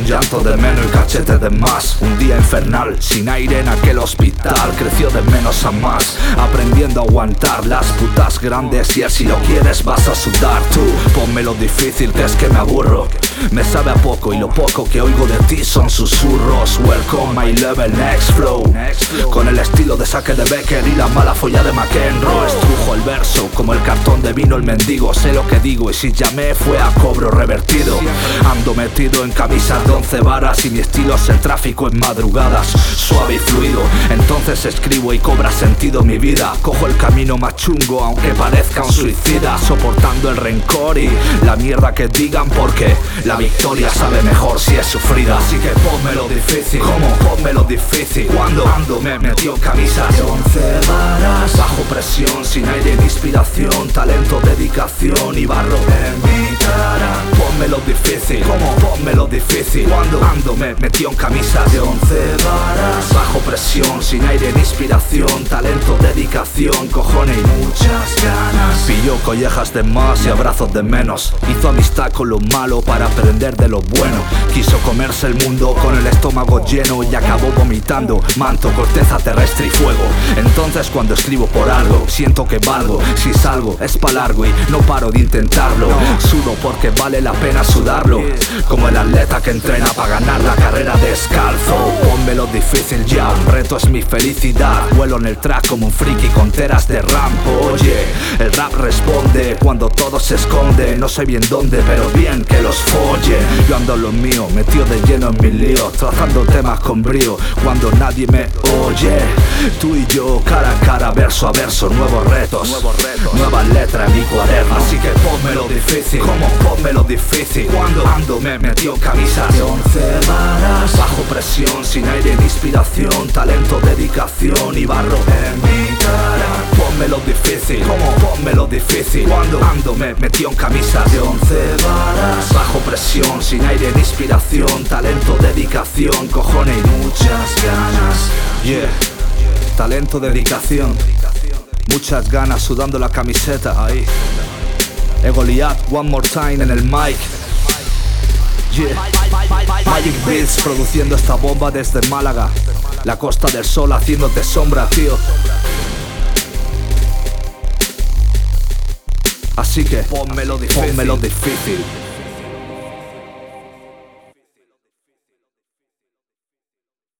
llanto de menos y cachete de más. Un día infernal, sin aire en aquel hospital. Creció de menos a más, aprendiendo a aguantar las putas grandes. Y si lo quieres vas a sudar. Tú, pónmelo difícil, que es que me aburro. Me sabe a poco y lo poco que oigo de ti son susurros. Welcome my level, next flow. Con el estilo de Saque de Becker y la mala folla de McEnroe. Estrujo el verso como el cartón de vino el mendigo. Sé lo que digo y si llamé fue a cobro revertido. Ando metido en camisas de 11 varas y mi estilo es el tráfico en madrugadas. Suave y fluido, entonces escribo y cobra sentido mi vida. Cojo el camino más chungo aunque parezca un suicida. Soportando el rencor y la mierda que digan porque la victoria sabe mejor si es sufrida. Así que pónmelo difícil. ¿Cómo? Pónmelo difícil. Cuando ando me metió en camisas de 11 varas. Bajo presión, sin aire ni inspiración. Talento, dedicación y barro en mi cara. Pónmelo difícil. ¿Cómo? Pónmelo difícil. Cuando ando me metió en camisas de 11 varas. Bajo presión, sin aire ni inspiración. Talento, dedicación, cojones y muchas ganas. Pilló collejas de más y abrazos de menos. Hizo amistad con lo malo para aprender de lo bueno. Quiso comerse el mundo con el estómago lleno y acabó vomitando manto, corteza terrestre y fuego. Entonces cuando escribo por algo siento que valgo. Si salgo es pa' largo y no paro de intentarlo. Sudo porque vale la pena sudarlo, como el atleta que entrena para ganar la carrera descalzo. Pónmelo difícil ya, un reto es mi felicidad. Vuelo en el track como un friki con teras de rampo. Oye, el rap responde cuando todo se esconde. No sé bien dónde, pero bien que los folle. Yo ando en lo mío, metido de lleno en mis líos, trazando temas con brío cuando nadie me oye. Tú y yo, cara a cara, verso a verso, nuevos retos, nuevas letras en mi cuaderno. Así que pónmelo difícil. ¿Cómo? Pónmelo difícil. Cuando ando me metió en camisas de 11 varas. Bajo presión, sin aire ni inspiración. Talento, dedicación y barro en mi cara. Pónmelo difícil. ¿Cómo? Pónmelo difícil. Cuando ando me metió en camisas de 11 varas. Bajo presión, sin aire ni inspiración. Talento, dedicación, cojones y muchas ganas. Yeah, talento, dedicación, muchas ganas, sudando la camiseta. Ahí Goliath, one more time en el mic. Yeah, Magic Beats produciendo esta bomba desde Málaga, la Costa del Sol haciéndote sombra, tío. Así que pónmelo difícil.